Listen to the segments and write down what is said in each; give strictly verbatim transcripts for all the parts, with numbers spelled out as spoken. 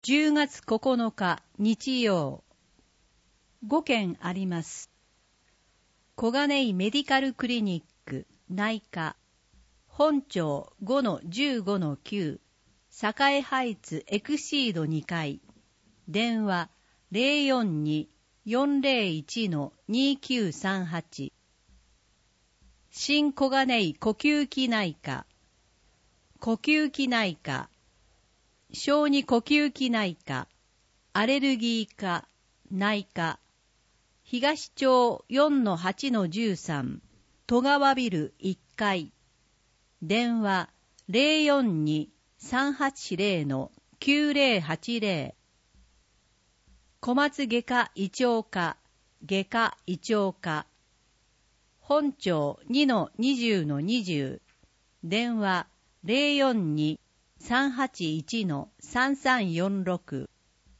じゅうがつここのか日曜。ごけんあります。小金井メディカルクリニック内科本町 ごのじゅうごのきゅう 栄ハイツエクシードにかい電話 ゼロよんに よんゼロいち にきゅうさんはち 新小金井呼吸器内科呼吸器内科小児呼吸器内科アレルギー科内科東町 よんのはちのじゅうさん 戸川ビルいっかい電話 ゼロよんに さんはちゼロ きゅうゼロはちゼロ 小松外科胃腸科外科胃腸科本町 にのにじゅうのにじゅう 電話 ゼロよんに さんはちいち さんさんよんろく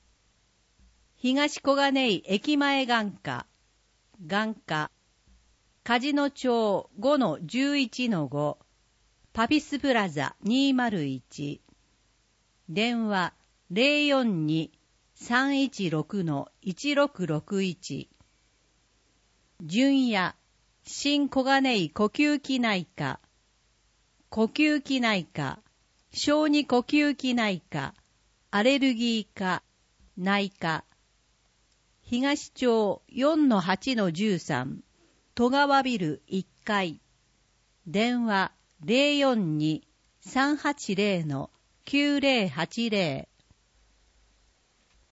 東小金井駅前眼科眼科梶野町 ごのじゅういちのご パピスプラザにまるいち電話 ゼロよんに さんいちろく いちろくろくいち 純也新小金井呼吸器内科呼吸器内科小児呼吸器内科アレルギー科内科東町 よんのはちのじゅうさん 戸川ビルいっかい電話 ゼロよんに さんはちゼロ きゅうゼロはちゼロ